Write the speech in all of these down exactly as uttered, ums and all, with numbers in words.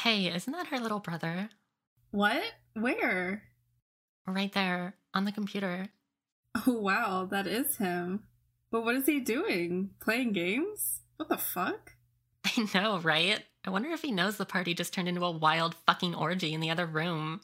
Hey, isn't that her little brother? What? Where? Right there on the computer. Oh, wow, that is him. But what is he doing? Playing games? What the fuck? I know, right? I wonder if he knows the party just turned into a wild fucking orgy in the other room.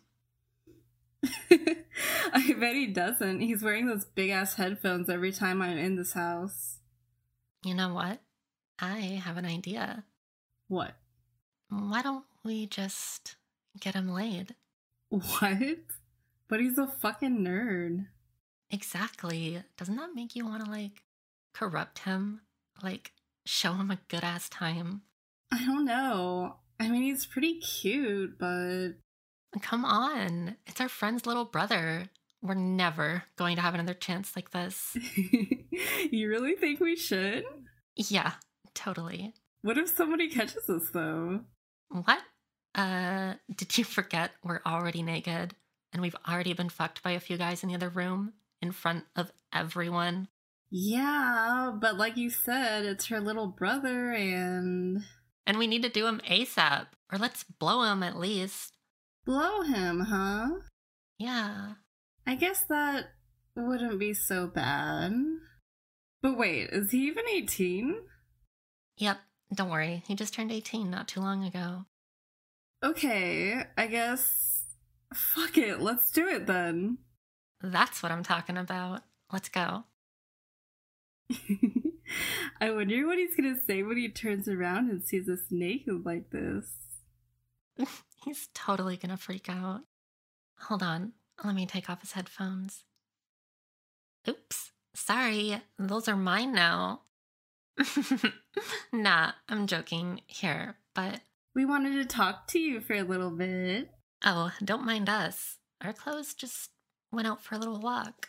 I bet he doesn't. He's wearing those big ass headphones every time I'm in this house. You know what? I have an idea. What? Why don't we just get him laid? What? But he's a fucking nerd. Exactly. Doesn't that make you want to, like, corrupt him? Like, show him a good ass time? I don't know. I mean, he's pretty cute, but... Come on. It's our friend's little brother. We're never going to have another chance like this. You really think we should? Yeah, totally. What if somebody catches us, though? What? Uh, did you forget we're already naked and we've already been fucked by a few guys in the other room in front of everyone? Yeah, but like you said, it's her little brother and... And we need to do him ASAP, or let's blow him at least. Blow him, huh? Yeah. I guess that wouldn't be so bad. But wait, is he even eighteen? Yep, don't worry. He just turned eighteen not too long ago. Okay, I guess... Fuck it, let's do it then. That's what I'm talking about. Let's go. I wonder what he's gonna say when he turns around and sees us naked like this. He's totally gonna freak out. Hold on, let me take off his headphones. Oops, sorry, those are mine now. Nah, I'm joking here, but... We wanted to talk to you for a little bit. Oh, don't mind us. Our clothes just went out for a little walk.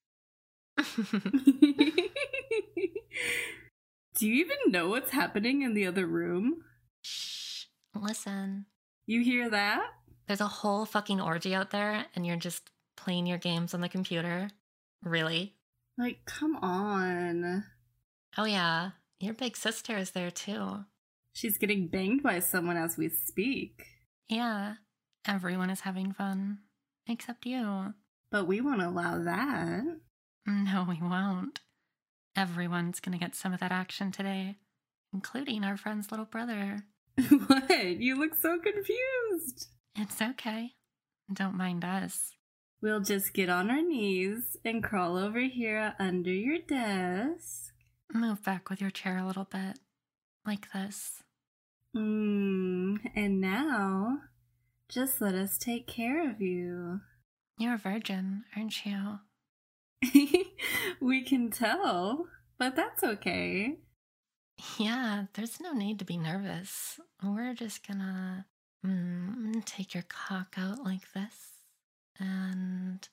Do you even know what's happening in the other room? Shh, listen. You hear that? There's a whole fucking orgy out there and you're just playing your games on the computer? Really? Like, come on. Oh yeah, your big sister is there too. She's getting banged by someone as we speak. Yeah, everyone is having fun. Except you. But we won't allow that. No, we won't. Everyone's gonna get some of that action today, including our friend's little brother. What? You look so confused. It's okay. Don't mind us. We'll just get on our knees and crawl over here under your desk. Move back with your chair a little bit. Like this. Mmm, and now, just let us take care of you. You're a virgin, aren't you? We can tell, but that's okay. Yeah, there's no need to be nervous. We're just gonna mm, take your cock out like this. And...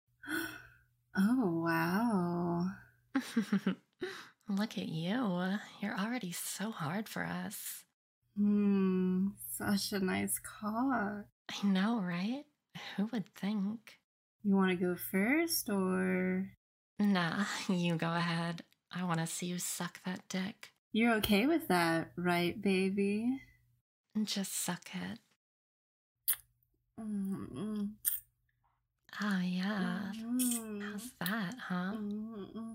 Oh, wow. Look at you. You're already so hard for us. Hmm, such a nice cock. I know, right? Who would think? You want to go first, or...? Nah, you go ahead. I want to see you suck that dick. You're okay with that, right, baby? Just suck it. Mm-mm. Oh, yeah. Mm-mm. How's that, huh? Mm-mm.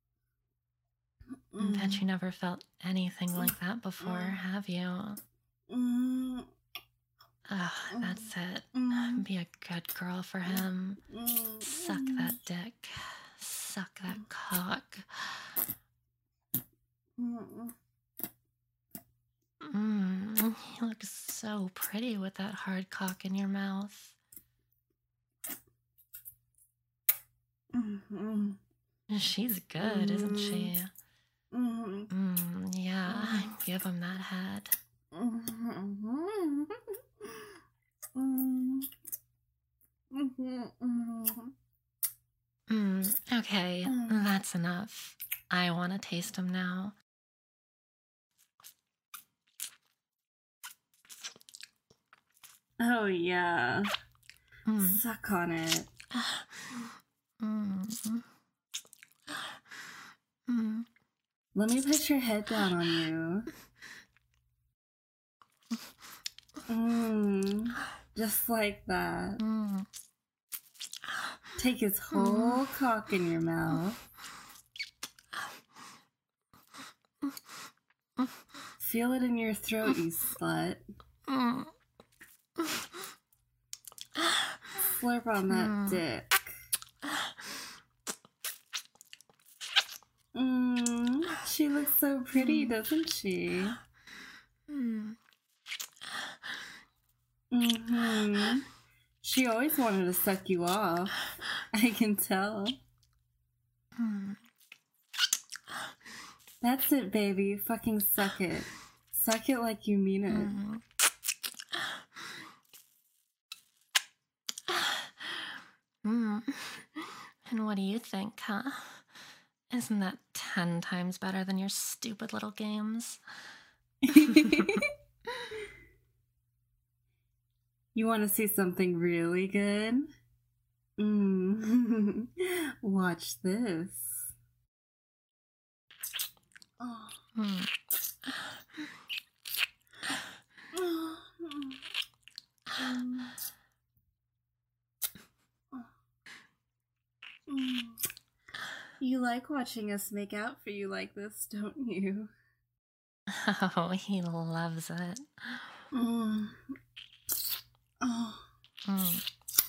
I bet you never felt anything like that before, have you? Mm-mm. Ugh, that's it. Mm-mm. Be a good girl for him. Mm-mm. Suck that dick. Suck that cock. Mm-mm. Mmm, you look so pretty with that hard cock in your mouth. Mm-mm. She's good, isn't she? Mm-mm. Mmm, yeah, give him that head. Mm-mm. Mmm, okay, that's enough. I want to taste him now. Oh, yeah. Mm. Suck on it. Mm. Mm. Let me put your head down on you. Mm, just like that. Mm. Take his whole Mm. cock in your mouth. Feel it in your throat, you slut. Mm. Slurp on that Mm. dick. Mm, she looks so pretty, doesn't she? Mm. Mm-hmm. She always wanted to suck you off. I can tell. Mm. That's it, baby. Fucking suck it. Suck it like you mean it. Mm. Mm. And what do you think, huh? Isn't that ten times better than your stupid little games? You want to see something really good? Mm. Watch this. Oh. Mm. Oh. Mm. Mm. You like watching us make out for you like this, don't you? Oh, he loves it. Mm. Oh. Mm.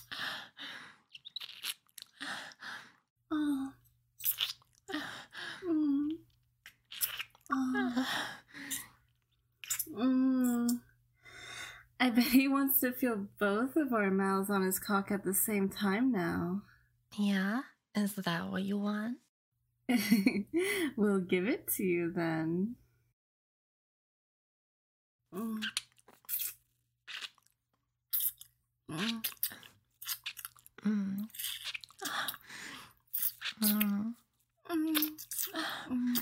Oh. Mm. Oh. Mm. I bet he wants to feel both of our mouths on his cock at the same time now. Yeah? Is that what you want? We'll give it to you then. Mm. Mm. Mm. Mm. Mm. Mm.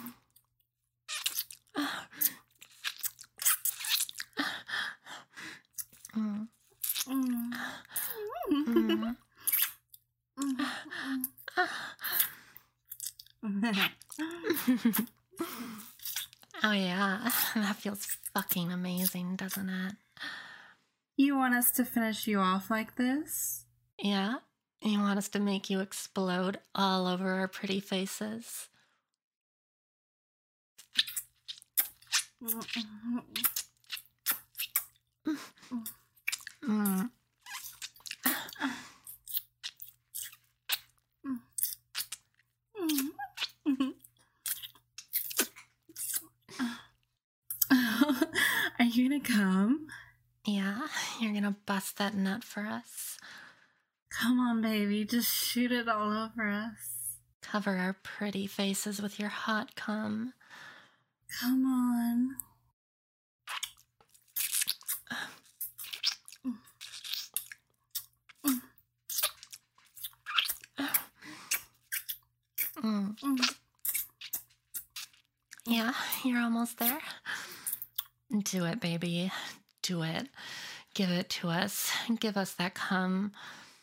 Mm. Mm. Mm. Oh yeah, that feels fucking amazing, doesn't it? You want us to finish you off like this? Yeah? You want us to make you explode all over our pretty faces? Mm. Are you gonna come? Yeah, you're gonna bust that nut for us. Come on, baby, just shoot it all over us. Cover our pretty faces with your hot cum. Come on. Mm. Mm. Yeah, you're almost there. Do it, baby. Do it. Give it to us. Give us that cum.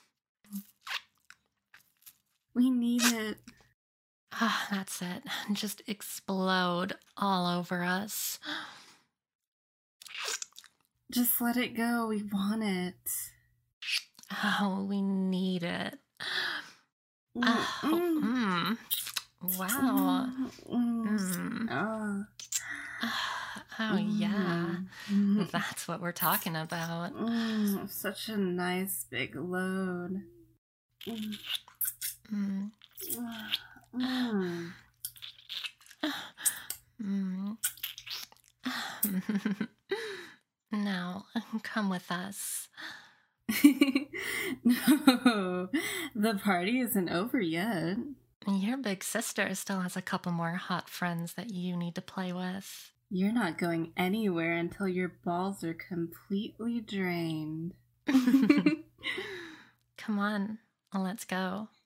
We need it. Ah, that's it. Just explode all over us. Just let it go. We want it. Oh, we need it. Oh, mm. Wow. Mm. Oh. Oh, yeah. That's what we're talking about. Mm, such a nice big load. Mm. Mm. Mm. Now, come with us. No, the party isn't over yet. Your big sister still has a couple more hot friends that you need to play with. You're not going anywhere until your balls are completely drained. Come on, let's go.